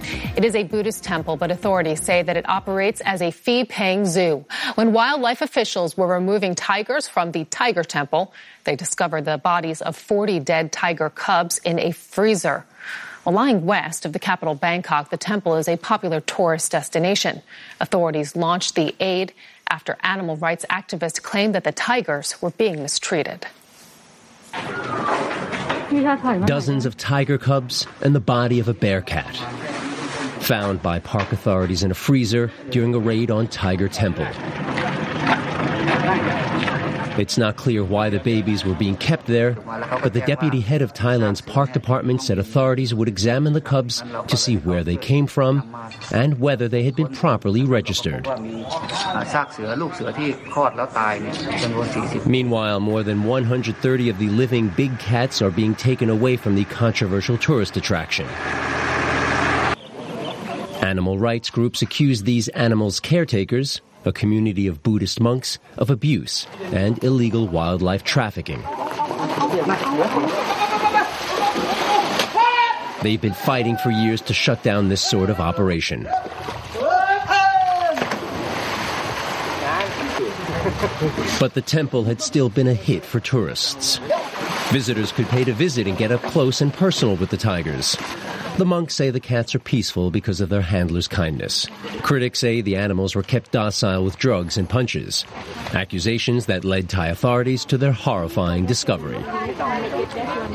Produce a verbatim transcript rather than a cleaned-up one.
It is a Buddhist temple, but authorities say that it operates as a fee-paying zoo. When wildlife officials were removing tigers from the Tiger Temple, they discovered the bodies of forty dead tiger cubs in a freezer. Well, lying west of the capital Bangkok, the temple is a popular tourist destination. Authorities launched the aid after animal rights activists claimed that the tigers were being mistreated. Dozens of tiger cubs and the body of a bear cat, found by park authorities in a freezer during a raid on Tiger Temple. It's not clear why the babies were being kept there, but the deputy head of Thailand's park department said authorities would examine the cubs to see where they came from and whether they had been properly registered. Meanwhile, more than one hundred thirty of the living big cats are being taken away from the controversial tourist attraction. Animal rights groups accuse these animals' caretakers, a community of Buddhist monks, of abuse and illegal wildlife trafficking. They've been fighting for years to shut down this sort of operation. But the temple had still been a hit for tourists. Visitors could pay to visit and get up close and personal with the tigers. The monks say the cats are peaceful because of their handlers' kindness. Critics say the animals were kept docile with drugs and punches, accusations that led Thai authorities to their horrifying discovery.